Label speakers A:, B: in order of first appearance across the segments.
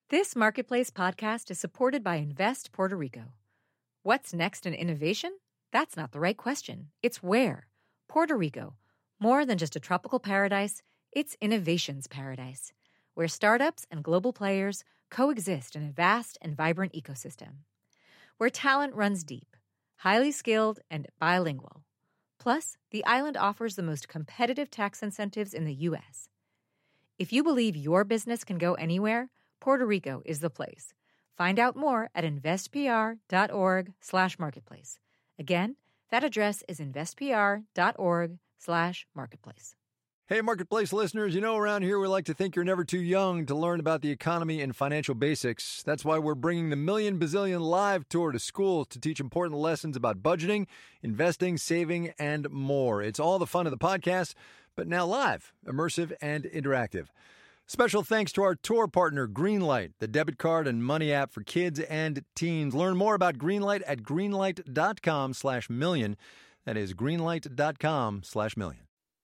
A: This Marketplace podcast is supported by Invest Puerto Rico. What's next in innovation? That's not the right question. It's where. Puerto Rico. More than just a tropical paradise, it's innovation's paradise, where startups and global players coexist in a vast and vibrant ecosystem. Where talent runs deep, highly skilled, and bilingual. Plus, the island offers the most competitive tax incentives in the U.S. If you believe your business can go anywhere, Puerto Rico is the place. Find out more at investpr.org/marketplace. Again, that address is investpr.org/marketplace.
B: Hey, Marketplace listeners, you know around here we like to think you're never too young to learn about the economy and financial basics. That's why we're bringing the Million Bazillion Live Tour to schools to teach important lessons about budgeting, investing, saving, and more. It's all the fun of the podcast, but now live, immersive, and interactive. Special thanks to our tour partner, Greenlight, the debit card and money app for kids and teens. Learn more about Greenlight at greenlight.com/million. That is greenlight.com/million.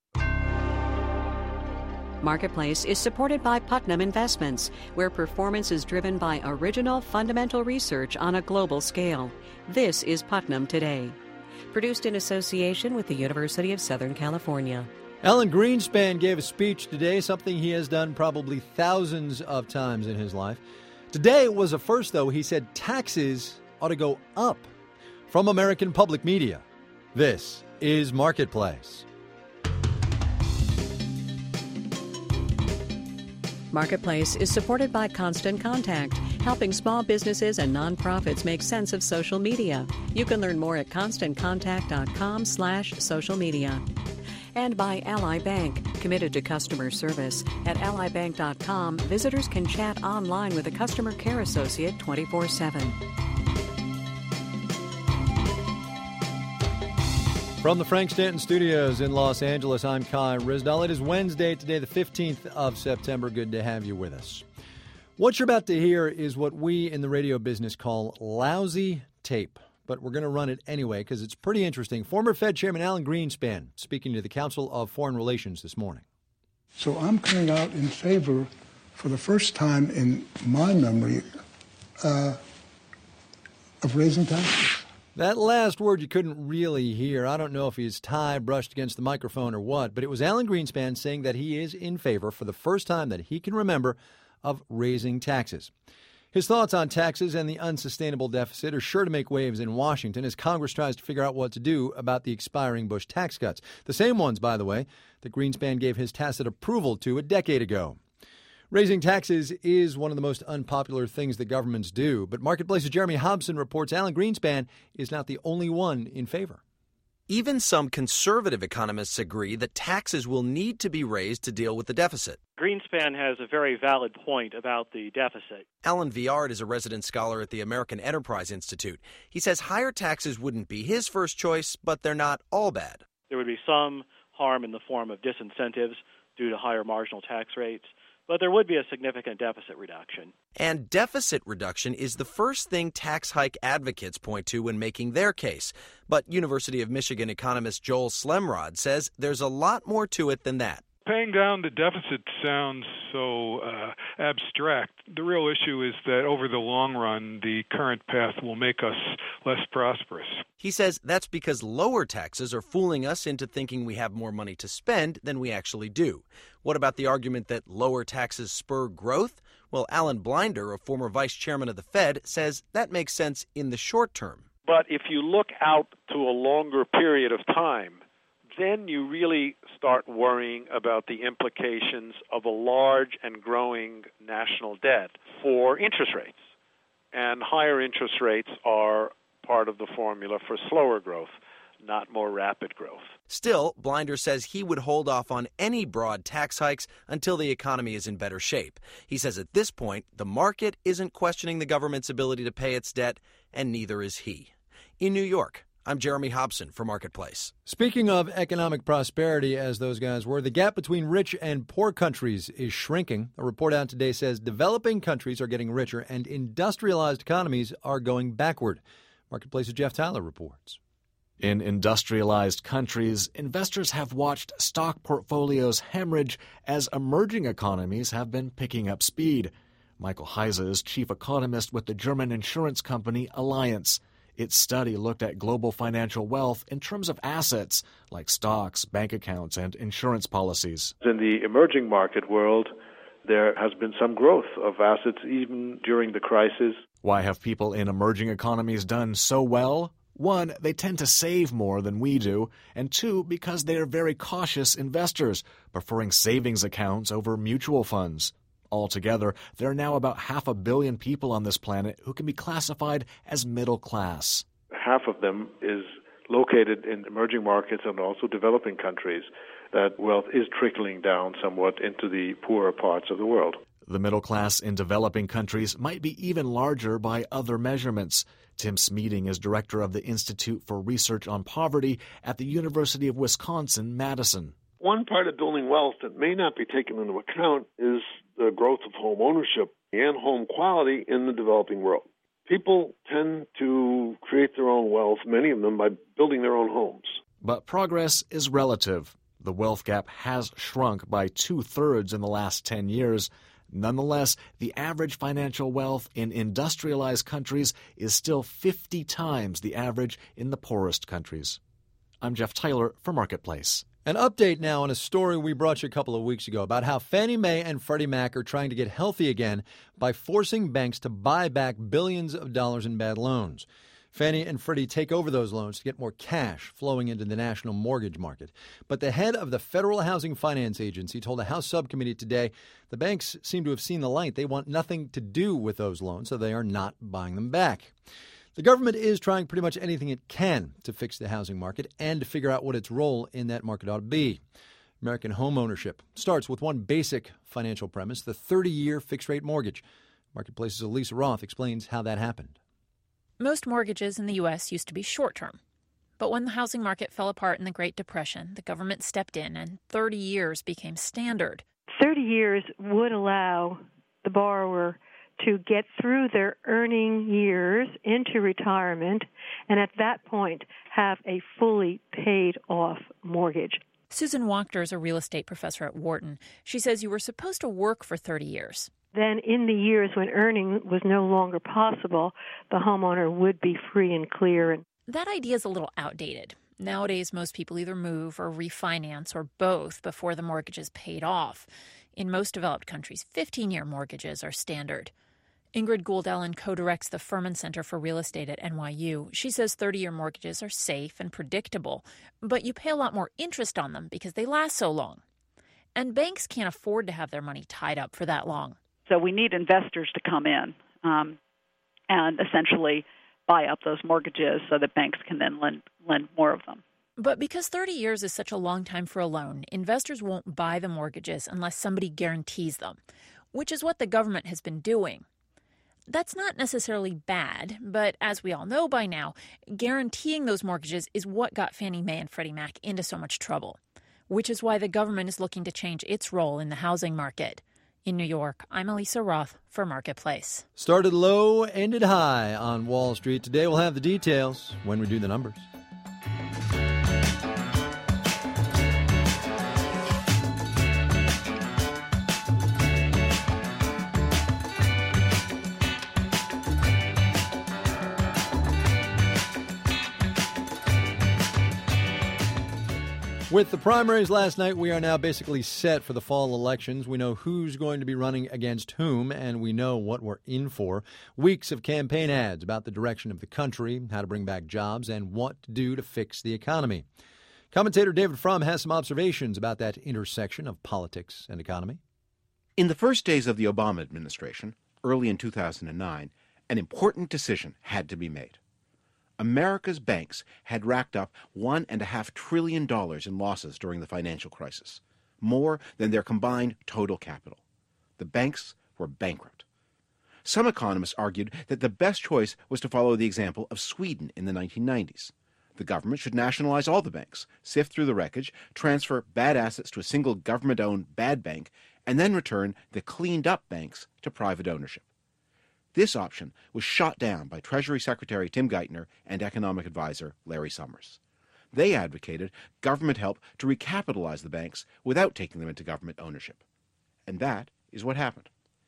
C: Marketplace is supported by Putnam Investments, where performance is driven by original fundamental research on a global scale. This is Putnam Today. Produced in association with the University of Southern California.
B: Alan Greenspan gave a speech today, something he has done probably thousands of times in his life. Today was a first, though. He said taxes ought to go up. From American Public Media, this is Marketplace.
C: Marketplace is supported by Constant Contact, helping small businesses and nonprofits make sense of social media. You can learn more at constantcontact.com/social media. And by Ally Bank, committed to customer service. At allybank.com, visitors can chat online with a customer care associate 24/7.
B: From the Frank Stanton Studios in Los Angeles, I'm Kai Ryssdal. It is Wednesday today, the 15th of September. Good to have you with us. What you're about to hear is what we in the radio business call lousy tape. But we're going to run it anyway because it's pretty interesting. Former Fed Chairman Alan Greenspan speaking to the Council of Foreign Relations this morning.
D: So I'm coming out in favor, for the first time in my memory, of raising taxes.
B: That last word you couldn't really hear. I don't know if his tie brushed against the microphone or what, but it was Alan Greenspan saying that he is in favor, for the first time that he can remember, of raising taxes. His thoughts on taxes and the unsustainable deficit are sure to make waves in Washington as Congress tries to figure out what to do about the expiring Bush tax cuts. The same ones, by the way, that Greenspan gave his tacit approval to a decade ago. Raising taxes is one of the most unpopular things that governments do, but Marketplace's Jeremy Hobson reports Alan Greenspan is not the only one in favor.
E: Even some conservative economists agree that taxes will need to be raised to deal with the deficit.
F: Greenspan has a very valid point about the deficit.
E: Alan Viard is a resident scholar at the American Enterprise Institute. He says higher taxes wouldn't be his first choice, but they're not all bad.
F: There would be some harm in the form of disincentives due to higher marginal tax rates, but there would be a significant deficit reduction.
E: And deficit reduction is the first thing tax hike advocates point to when making their case. But University of Michigan economist Joel Slemrod says there's a lot more to it than that.
G: Paying down the deficit sounds so abstract. The real issue is that over the long run, the current path will make us less prosperous.
E: He says that's because lower taxes are fooling us into thinking we have more money to spend than we actually do. What about the argument that lower taxes spur growth? Well, Alan Blinder, a former vice chairman of the Fed, says that makes sense in the short term.
H: But if you look out to a longer period of time, then you really start worrying about the implications of a large and growing national debt for interest rates. And higher interest rates are part of the formula for slower growth, not more rapid growth.
E: Still, Blinder says he would hold off on any broad tax hikes until the economy is in better shape. He says at this point, the market isn't questioning the government's ability to pay its debt, and neither is he. In New York, I'm Jeremy Hobson for Marketplace.
B: Speaking of economic prosperity, as those guys were, the gap between rich and poor countries is shrinking. A report out today says developing countries are getting richer and industrialized economies are going backward. Marketplace's Jeff Tyler reports.
I: In industrialized countries, investors have watched stock portfolios hemorrhage as emerging economies have been picking up speed. Michael Heise is chief economist with the German insurance company Allianz. Its study looked at global financial wealth in terms of assets like stocks, bank accounts, and insurance policies.
H: In the emerging market world, there has been some growth of assets even during the crisis.
I: Why have people in emerging economies done so well? One, they tend to save more than we do, and two, because they are very cautious investors, preferring savings accounts over mutual funds. Altogether, there are now about 500 million people on this planet who can be classified as middle class.
H: Half of them is located in emerging markets and also developing countries. That wealth is trickling down somewhat into the poorer parts of the world.
I: The middle class in developing countries might be even larger by other measurements. Tim Smeeding is director of the Institute for Research on Poverty at the University of Wisconsin-Madison.
J: One part of building wealth that may not be taken into account is the growth of home ownership and home quality in the developing world. People tend to create their own wealth, many of them by building their own homes.
I: But progress is relative. The wealth gap has shrunk by 2/3 in the last 10 years. Nonetheless, the average financial wealth in industrialized countries is still 50 times the average in the poorest countries. I'm Jeff Tyler for Marketplace.
B: An update now on a story we brought you a couple of weeks ago about how Fannie Mae and Freddie Mac are trying to get healthy again by forcing banks to buy back billions of dollars in bad loans. Fannie and Freddie take over those loans to get more cash flowing into the national mortgage market. But the head of the Federal Housing Finance Agency told a House subcommittee today the banks seem to have seen the light. They want nothing to do with those loans, so they are not buying them back. The government is trying pretty much anything it can to fix the housing market and to figure out what its role in that market ought to be. American home ownership starts with one basic financial premise, the 30-year fixed-rate mortgage. Marketplace's Elisa Roth explains how that happened.
K: Most mortgages in the U.S. used to be short-term. But when the housing market fell apart in the Great Depression, the government stepped in and 30 years became standard.
L: 30 years would allow the borrower to get through their earning years into retirement and at that point have a fully paid off mortgage.
K: Susan Wachter is a real estate professor at Wharton. She says you were supposed to work for 30 years.
L: Then in the years when earning was no longer possible, the homeowner would be free and clear.
K: That idea is a little outdated. Nowadays, most people either move or refinance or both before the mortgage is paid off. In most developed countries, 15-year mortgages are standard. Ingrid Gould-Ellen co-directs the Furman Center for Real Estate at NYU. She says 30-year mortgages are safe and predictable, but you pay a lot more interest on them because they last so long. And banks can't afford to have their money tied up for that long.
M: So we need investors to come in and essentially buy up those mortgages so that banks can then lend more of them.
K: But because 30 years is such a long time for a loan, investors won't buy the mortgages unless somebody guarantees them, which is what the government has been doing. That's not necessarily bad, but as we all know by now, guaranteeing those mortgages is what got Fannie Mae and Freddie Mac into so much trouble, which is why the government is looking to change its role in the housing market. In New York, I'm Elisa Roth for Marketplace.
B: Started low, ended high on Wall Street. Today we'll have the details when we do the numbers. With the primaries last night, we are now basically set for the fall elections. We know who's going to be running against whom, and we know what we're in for. Weeks of campaign ads about the direction of the country, how to bring back jobs, and what to do to fix the economy. Commentator David Frum has some observations about that intersection of politics and economy.
N: In the first days of the Obama administration, early in 2009, an important decision had to be made. America's banks had racked up $1.5 trillion in losses during the financial crisis, more than their combined total capital. The banks were bankrupt. Some economists argued that the best choice was to follow the example of Sweden in the 1990s. The government should nationalize all the banks, sift through the wreckage, transfer bad assets to a single government-owned bad bank, and then return the cleaned-up banks to private ownership. This option was shot down by Treasury Secretary Tim Geithner and economic advisor Larry Summers. They advocated government help to recapitalize the banks without taking them into government ownership. And that is what happened.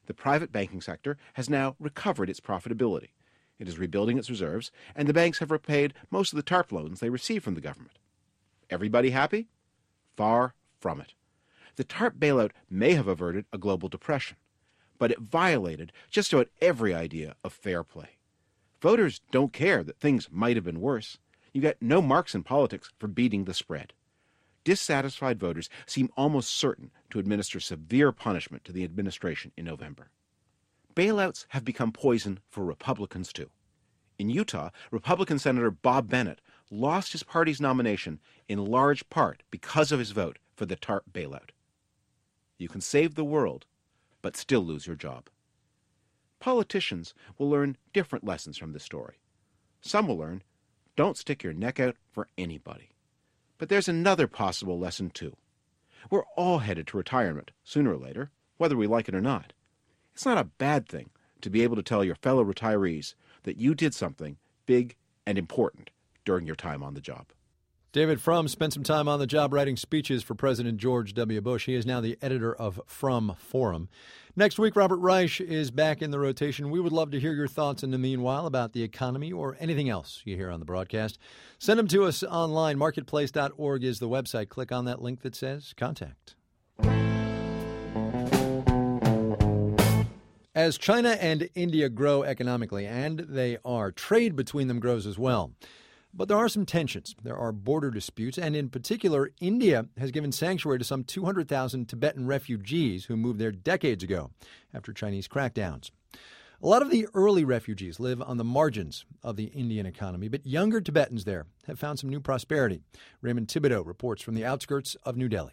N: The private banking sector has now recovered its profitability. It is rebuilding its reserves, and the banks have repaid most of the TARP loans they received from the government. Everybody happy? Far from it. The TARP bailout may have averted a global depression, but it violated just about every idea of fair play. Voters don't care that things might have been worse. You get no marks in politics for beating the spread. Dissatisfied voters seem almost certain to administer severe punishment to the administration in November. Bailouts have become poison for Republicans, too. In Utah, Republican Senator Bob Bennett lost his party's nomination in large part because of his vote for the TARP bailout. You can save the world, but still lose your job. Politicians will learn different lessons from this story. Some will learn, don't stick your neck out for anybody. But there's another possible lesson, too. We're all headed to retirement, sooner or later, whether we like it or not. It's not a bad thing to be able to tell your fellow retirees that you did something big and important during your time on the job.
B: David Frum spent some time on the job writing speeches for President George W. Bush. He is now the editor of Frum Forum. Next week, Robert Reich is back in the rotation. We would love to hear your thoughts in the meanwhile about the economy or anything else you hear on the broadcast. Send them to us online. Marketplace.org is the website. Click on that link that says Contact. As China and India grow economically, and they are, trade between them grows as well. But there are some tensions. There are border disputes, and in particular, India has given sanctuary to some 200,000 Tibetan refugees who moved there decades ago after Chinese crackdowns. A lot of the early refugees live on the margins of the Indian economy, but younger Tibetans there have found some new prosperity. Raymond Thibodeau reports from the outskirts of New Delhi.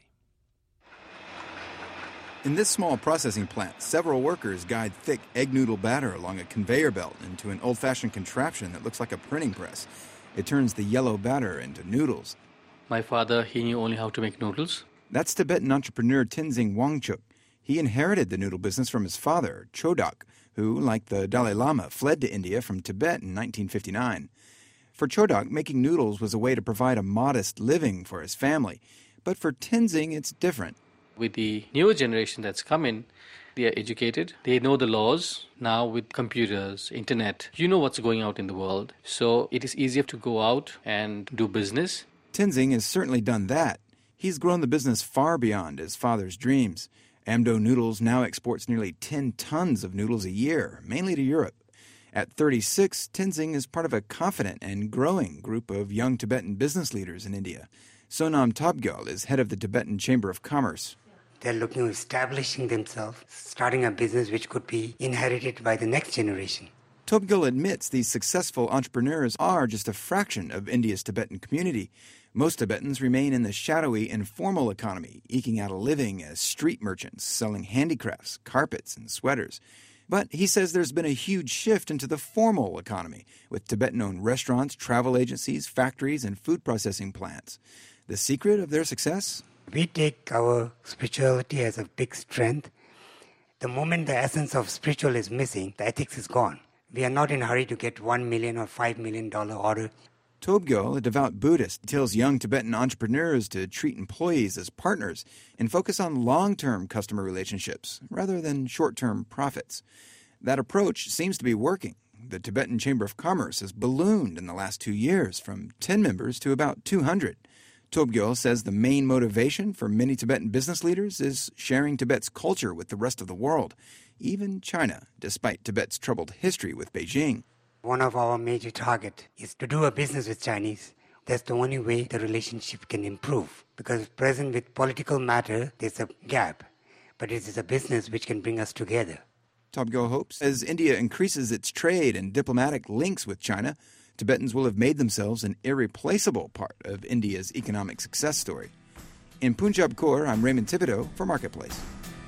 O: In this small processing plant, several workers guide thick egg noodle batter along a conveyor belt into an old-fashioned contraption that looks like a printing press. It turns the yellow batter into noodles.
P: My father, he knew only how to make noodles.
O: That's Tibetan entrepreneur Tenzing Wangchuk. He inherited the noodle business from his father, Chodak, who, like the Dalai Lama, fled to India from Tibet in 1959. For Chodak, making noodles was a way to provide a modest living for his family. But for Tenzing, it's different.
P: With the newer generation that's come in, they are educated. They know the laws. Now with computers, internet, you know what's going out in the world. So it is easier to go out and do business.
O: Tenzing has certainly done that. He's grown the business far beyond his father's dreams. Amdo Noodles now exports nearly 10 tons of noodles a year, mainly to Europe. At 36, Tenzing is part of a confident and growing group of young Tibetan business leaders in India. Sonam Tobgyal is head of the Tibetan Chamber of Commerce.
Q: They're looking at establishing themselves, starting a business which could be inherited by the next generation.
O: Tobgyal admits these successful entrepreneurs are just a fraction of India's Tibetan community. Most Tibetans remain in the shadowy, informal economy, eking out a living as street merchants, selling handicrafts, carpets, and sweaters. But he says there's been a huge shift into the formal economy, with Tibetan-owned restaurants, travel agencies, factories, and food processing plants. The secret of their success?
Q: We take our spirituality as a big strength. The moment the essence of spiritual is missing, the ethics is gone. We are not in a hurry to get $1 million or $5 million order.
O: Tobgyal, a devout Buddhist, tells young Tibetan entrepreneurs to treat employees as partners and focus on long-term customer relationships rather than short-term profits. That approach seems to be working. The Tibetan Chamber of Commerce has ballooned in the last 2 years from 10 members to about 200. Tobgyal says the main motivation for many Tibetan business leaders is sharing Tibet's culture with the rest of the world, even China, despite Tibet's troubled history with Beijing.
Q: One of our major targets is to do a business with Chinese. That's the only way the relationship can improve. Because present with political matter, there's a gap. But it is a business which can bring us together.
O: Tobgyal hopes as India increases its trade and diplomatic links with China, Tibetans will have made themselves an irreplaceable part of India's economic success story. In Punjab Khor, I'm Raymond Thibodeau for Marketplace.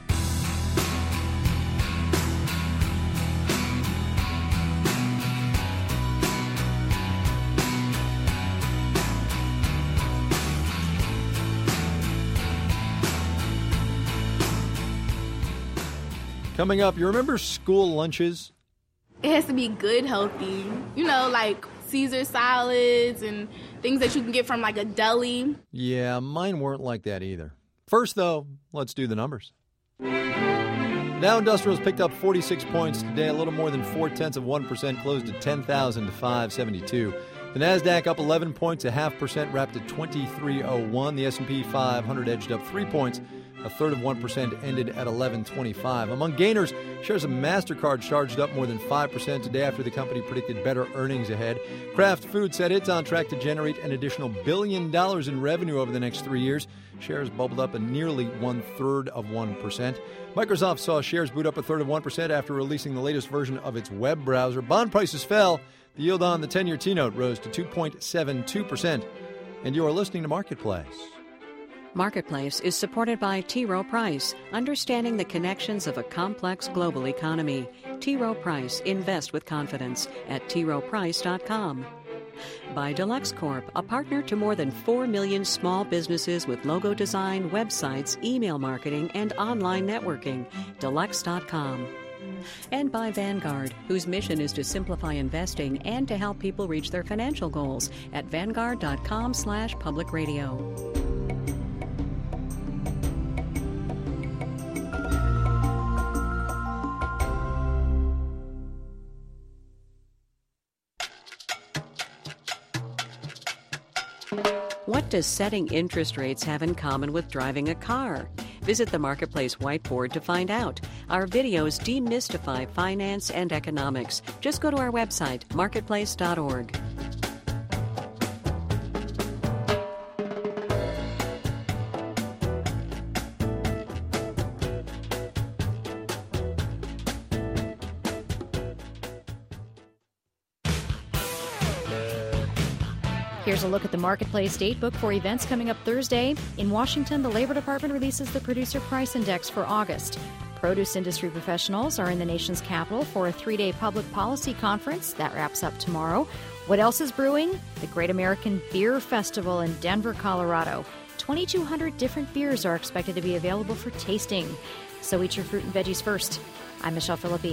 B: Coming up, you remember school lunches?
R: It has to be good, healthy. You know, like Caesar salads and things that you can get from like a deli.
B: Yeah, mine weren't like that either. First, though, let's do the numbers. Dow Industrials picked up 46 points today, a little more than 0.4%, closed at 10,572. The Nasdaq up 11 points, 0.5%, wrapped at 2301. The S&P 500 edged up 3 points, 0.33%, ended at 1125. Among gainers, shares of MasterCard charged up more than 5% today after the company predicted better earnings ahead. Kraft Foods said it's on track to generate an additional $1 billion in revenue over the next 3 years. Shares bubbled up a nearly 1/3%. Microsoft saw shares boot up 1/3% after releasing the latest version of its web browser. Bond prices fell. The yield on the 10-year T-note rose to 2.72%. And you are listening to Marketplace.
C: Marketplace is supported by T. Rowe Price, understanding the connections of a complex global economy. T. Rowe Price, invest with confidence at troweprice.com. By Deluxe Corp, a partner to more than 4 million small businesses with logo design, websites, email marketing, and online networking. Deluxe.com. And by Vanguard, whose mission is to simplify investing and to help people reach their financial goals at vanguard.com/public radio. What does setting interest rates have in common with driving a car? Visit the Marketplace whiteboard to find out. Our videos demystify finance and economics. Just go to our website, marketplace.org.
S: Here's a look at the Marketplace datebook for events coming up Thursday. In Washington, the Labor Department releases the Producer Price Index for August. Produce industry professionals are in the nation's capital for a 3-day public policy conference. That wraps up tomorrow. What else is brewing? The Great American Beer Festival in Denver, Colorado. 2,200 different beers are expected to be available for tasting. So eat your fruit and veggies first. I'm Michelle Philippi.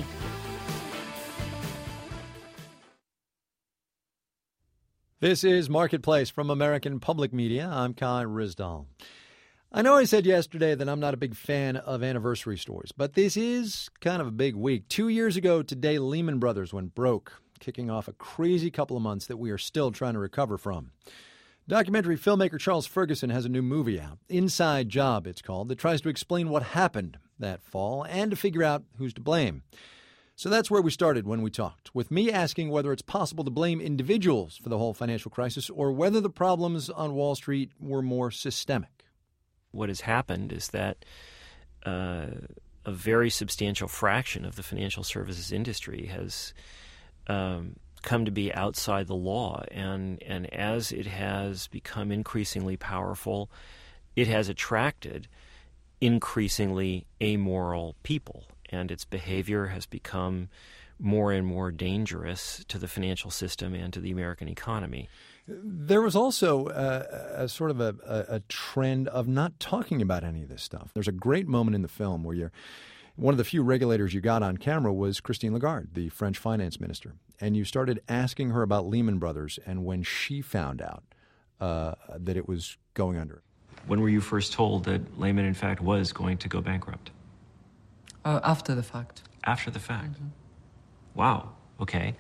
B: This is Marketplace from American Public Media. I'm Kai Ryssdal. I know I said yesterday that I'm not a big fan of anniversary stories, but this is kind of a big week. 2 years ago today, Lehman Brothers went broke, kicking off a crazy couple of months that we are still trying to recover from. Documentary filmmaker Charles Ferguson has a new movie out, Inside Job it's called, that tries to explain what happened that fall and to figure out who's to blame. So that's where we started when we talked, with me asking whether it's possible to blame individuals for the whole financial crisis or whether the problems on Wall Street were more systemic.
T: What has happened is that a very substantial fraction of the financial services industry has come to be outside the law, and as it has become increasingly powerful, it has attracted increasingly amoral people. And its behavior has become more and more dangerous to the financial system and to the American economy.
B: There was also a sort of a trend of not talking about any of this stuff. There's a great moment in the film where one of the few regulators you got on camera was Christine Lagarde, the French finance minister. And you started asking her about Lehman Brothers and when she found out that it was going under.
T: When were you first told that Lehman, in fact, was going to go bankrupt?
U: After the fact.
T: After the fact? Mm-hmm. Wow. Okay.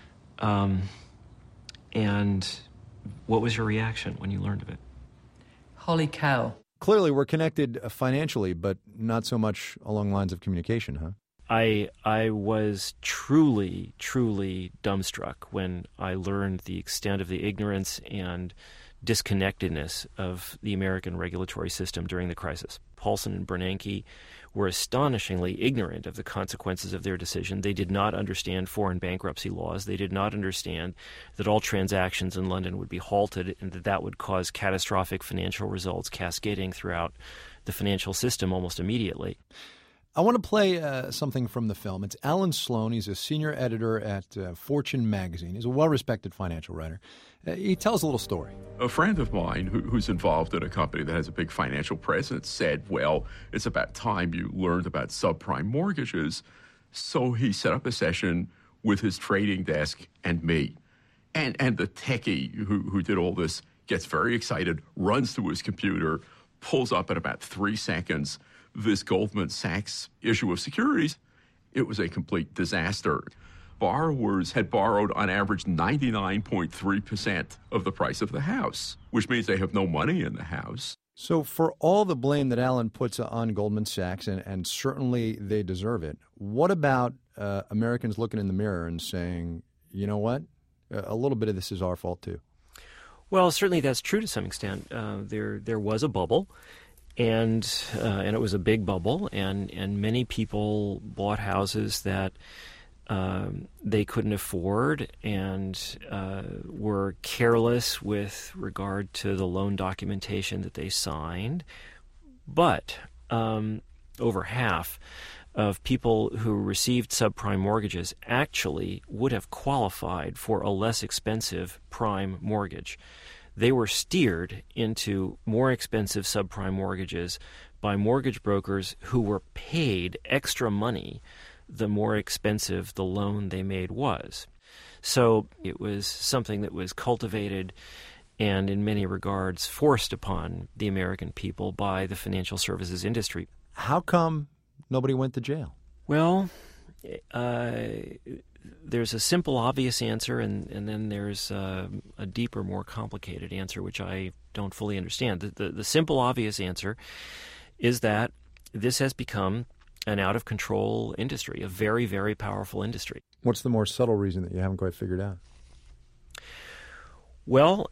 T: And what was your reaction when you learned of it?
U: Holy cow.
B: Clearly, we're connected financially, but not so much along lines of communication, huh?
T: I was truly, truly dumbstruck when I learned the extent of the ignorance and disconnectedness of the American regulatory system during the crisis. Paulson and Bernanke were astonishingly ignorant of the consequences of their decision. They did not understand foreign bankruptcy laws. They did not understand that all transactions in London would be halted and that would cause catastrophic financial results cascading throughout the financial system almost immediately.
B: I want to play something from the film. It's Alan Sloan. He's a senior editor at Fortune magazine. He's a well-respected financial writer. He tells a little story.
V: A friend of mine who's involved in a company that has a big financial presence said, well, it's about time you learned about subprime mortgages. So he set up a session with his trading desk and me. And the techie who did all this gets very excited, runs to his computer, pulls up in about 3 seconds this Goldman Sachs issue of securities, it was a complete disaster. Borrowers had borrowed on average 99.3% of the price of the house, which means they have no money in the house.
B: So for all the blame that Alan puts on Goldman Sachs, and certainly they deserve it, what about Americans looking in the mirror and saying, you know what, a little bit of this is our fault too?
T: Well, certainly that's true to some extent. There was a bubble, and it was a big bubble, and many people bought houses that they couldn't afford and were careless with regard to the loan documentation that they signed. But over half of people who received subprime mortgages actually would have qualified for a less expensive prime mortgage. They were steered into more expensive subprime mortgages by mortgage brokers who were paid extra money the more expensive the loan they made was. So it was something that was cultivated and in many regards forced upon the American people by the financial services industry.
B: How come nobody went to jail?
T: Well, there's a simple, obvious answer, and then there's a deeper, more complicated answer, which I don't fully understand. The simple, obvious answer is that this has become an out-of-control industry, a very, very powerful industry.
B: What's the more subtle reason that you haven't quite figured out?
T: Well,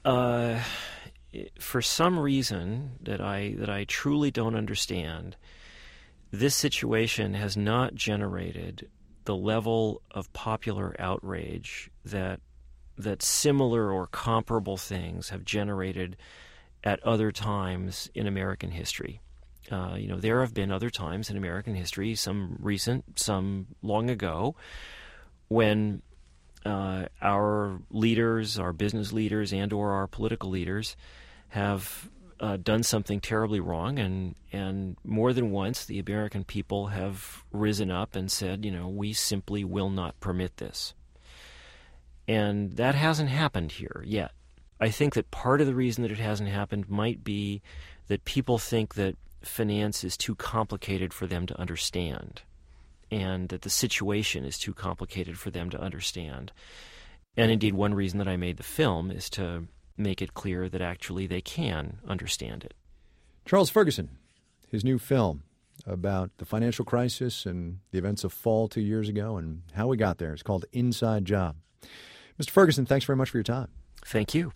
T: for some reason that I truly don't understand, this situation has not generated the level of popular outrage that similar or comparable things have generated at other times in American history. There have been other times in American history, some recent, some long ago, when our leaders, our business leaders, and or our political leaders have done something terribly wrong, and more than once the American people have risen up and said, we simply will not permit this. And that hasn't happened here yet. I think that part of the reason that it hasn't happened might be that people think that finance is too complicated for them to understand, and that the situation is too complicated for them to understand. And indeed, one reason that I made the film is to make it clear that actually they can understand it.
B: Charles Ferguson, his new film about the financial crisis and the events of fall 2 years ago and how we got there. It's called Inside Job. Mr. Ferguson, thanks very much for your time.
T: Thank you.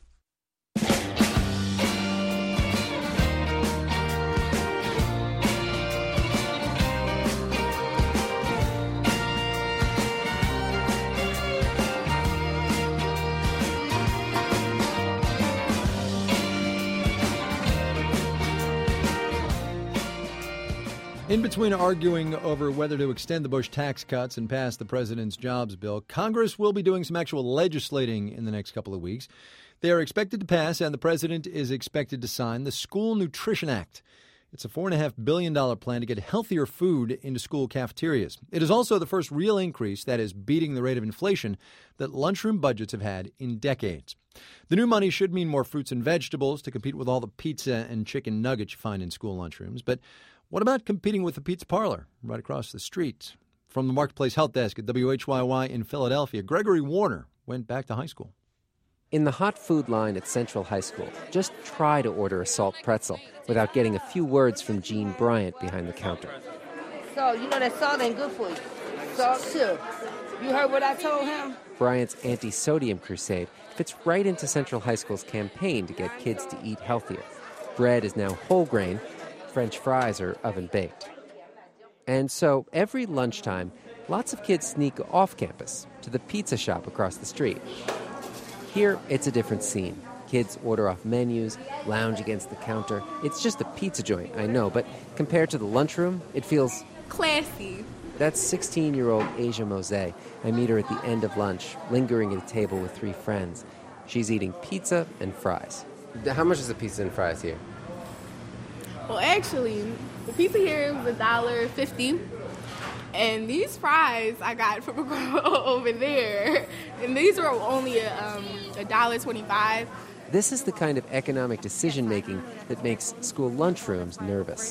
B: In between arguing over whether to extend the Bush tax cuts and pass the president's jobs bill, Congress will be doing some actual legislating in the next couple of weeks. They are expected to pass, and the president is expected to sign, the School Nutrition Act. It's a $4.5 billion plan to get healthier food into school cafeterias. It is also the first real increase, that is, beating the rate of inflation, that lunchroom budgets have had in decades. The new money should mean more fruits and vegetables to compete with all the pizza and chicken nuggets you find in school lunchrooms. But what about competing with the pizza parlor right across the street? From the Marketplace Health Desk at WHYY in Philadelphia, Gregory Warner went back to high school.
A: In the hot food line at Central High School, just try to order a salt pretzel without getting a few words from Gene Bryant behind the counter.
D: So, that salt ain't good for you. Salt too. You heard what I told him?
A: Bryant's anti-sodium crusade fits right into Central High School's campaign to get kids to eat healthier. Bread is now whole grain. French fries are oven-baked. And so every lunchtime, lots of kids sneak off campus to the pizza shop across the street. Here, it's a different scene. Kids order off menus, lounge against the counter. It's just a pizza joint, I know, but compared to the lunchroom, it feels
R: classy.
A: That's 16-year-old Asia Mose. I meet her at the end of lunch, lingering at a table with 3 friends. She's eating pizza and fries. How much is the pizza and fries here?
R: Well, actually, the pizza here was $1.50, and these fries I got from a girl over there, and these were only $1.25.
A: This is the kind of economic decision-making that makes school lunchrooms nervous.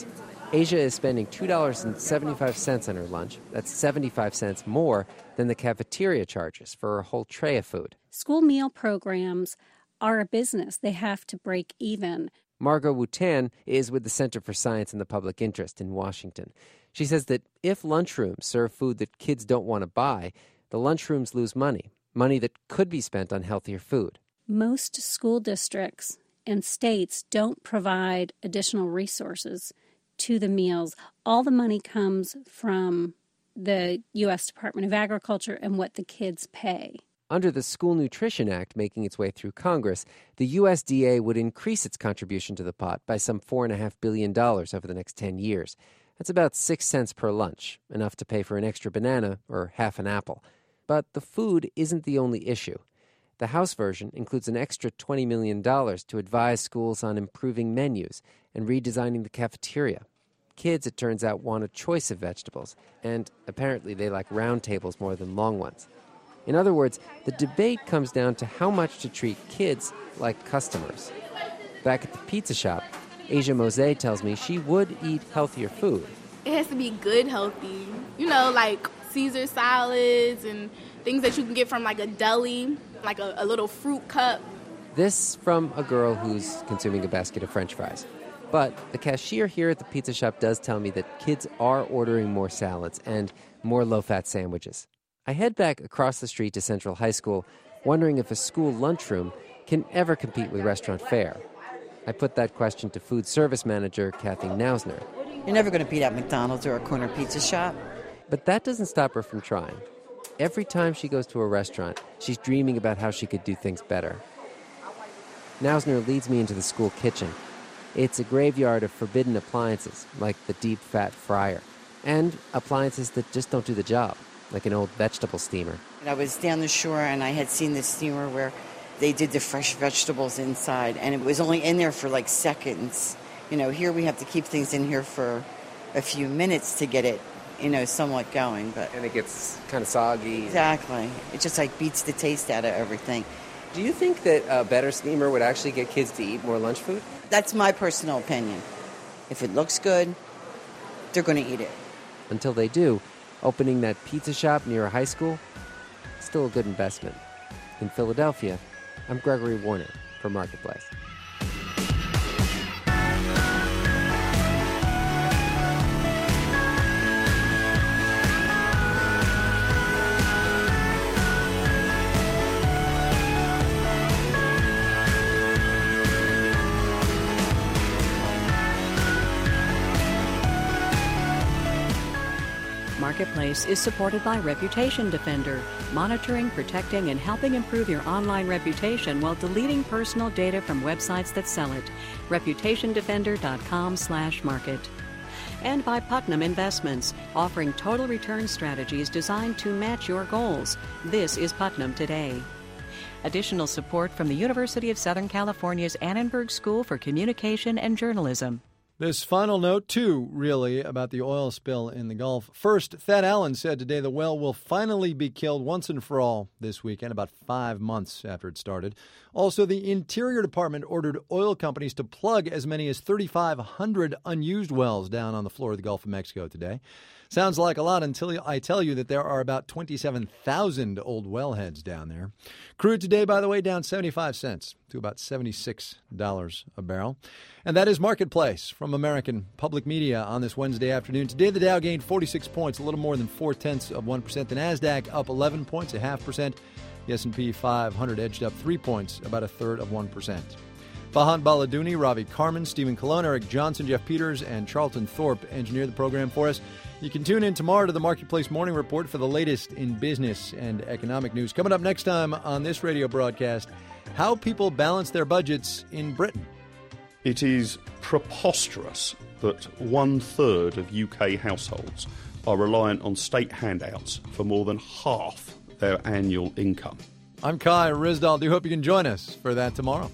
A: Asia is spending $2.75 on her lunch. That's 75 cents more than the cafeteria charges for a whole tray of food.
F: School meal programs are a business. They have to break even.
A: Margot Wu-Tan is with the Center for Science and the Public Interest in Washington. She says that if lunchrooms serve food that kids don't want to buy, the lunchrooms lose money that could be spent on healthier food.
F: Most school districts and states don't provide additional resources to the meals. All the money comes from the U.S. Department of Agriculture and what the kids pay.
A: Under the School Nutrition Act making its way through Congress, the USDA would increase its contribution to the pot by some $4.5 billion over the next 10 years. That's about 6 cents per lunch, enough to pay for an extra banana or half an apple. But the food isn't the only issue. The House version includes an extra $20 million to advise schools on improving menus and redesigning the cafeteria. Kids, it turns out, want a choice of vegetables, and apparently they like round tables more than long ones. In other words, the debate comes down to how much to treat kids like customers. Back at the pizza shop, Asia Mose tells me she would eat healthier food.
R: It has to be good healthy. Like Caesar salads and things that you can get from like a deli, like a little fruit cup.
A: This from a girl who's consuming a basket of French fries. But the cashier here at the pizza shop does tell me that kids are ordering more salads and more low-fat sandwiches. I head back across the street to Central High School, wondering if a school lunchroom can ever compete with restaurant fare. I put that question to food service manager Kathy Nausner.
G: You're never going to beat out McDonald's or a corner pizza shop.
A: But that doesn't stop her from trying. Every time she goes to a restaurant, she's dreaming about how she could do things better. Nausner leads me into the school kitchen. It's a graveyard of forbidden appliances, like the deep fat fryer, and appliances that just don't do the job, like an old vegetable steamer.
G: I was down the shore and I had seen the steamer where they did the fresh vegetables inside, and it was only in there for like seconds. Here we have to keep things in here for a few minutes to get it, somewhat going.
A: And it gets kind of soggy.
G: Exactly. It just beats the taste out of everything.
A: Do you think that a better steamer would actually get kids to eat more lunch food?
G: That's my personal opinion. If it looks good, they're going to eat it.
A: Until they do, opening that pizza shop near a high school, still a good investment. In Philadelphia, I'm Gregory Warner for Marketplace.
C: Marketplace is supported by Reputation Defender, monitoring, protecting, and helping improve your online reputation while deleting personal data from websites that sell it. ReputationDefender.com/market. And by Putnam Investments, offering total return strategies designed to match your goals. This is Putnam Today. Additional support from the University of Southern California's Annenberg School for Communication and Journalism.
B: This final note, too, really, about the oil spill in the Gulf. First, Thad Allen said today the well will finally be killed once and for all this weekend, about 5 months after it started. Also, the Interior Department ordered oil companies to plug as many as 3,500 unused wells down on the floor of the Gulf of Mexico today. Sounds like a lot until I tell you that there are about 27,000 old wellheads down there. Crude today, by the way, down 75 cents to about $76 a barrel. And that is Marketplace from American Public Media on this Wednesday afternoon. Today, the Dow gained 46 points, a little more than 0.4%. The NASDAQ up 11 points, 0.5%. The S&P 500 edged up 3 points, about 1/3%. Fahan Baladouni, Ravi Carmen, Stephen Colon, Eric Johnson, Jeff Peters, and Charlton Thorpe engineered the program for us. You can tune in tomorrow to the Marketplace Morning Report for the latest in business and economic news. Coming up next time on this radio broadcast, how people balance their budgets in Britain.
W: It is preposterous that 1/3 of UK households are reliant on state handouts for more than half their annual income.
B: I'm Kai Ryssdal. Do hope you can join us for that tomorrow.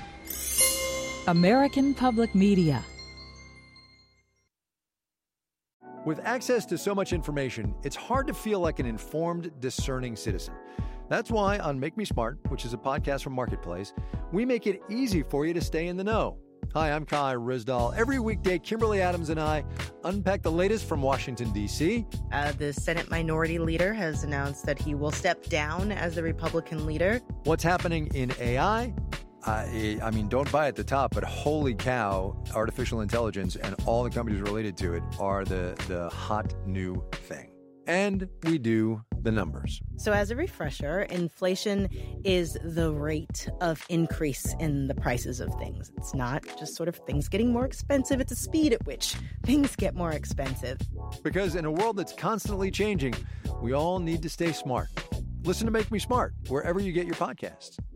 X: American Public Media
B: With access to so much information, it's hard to feel like an informed, discerning citizen. That's why on Make Me Smart, which is a podcast from Marketplace, we make it easy for you to stay in the know. Hi, I'm Kai Ryssdal. Every weekday, Kimberly Adams and I unpack the latest from Washington, D.C.
E: The Senate Minority Leader has announced that he will step down as the Republican leader.
B: What's happening in AI? I mean, don't buy at the top, but holy cow, artificial intelligence and all the companies related to it are the hot new thing. And we do the numbers.
E: So as a refresher, inflation is the rate of increase in the prices of things. It's not just sort of things getting more expensive. It's the speed at which things get more expensive.
B: Because in a world that's constantly changing, we all need to stay smart. Listen to Make Me Smart wherever you get your podcasts.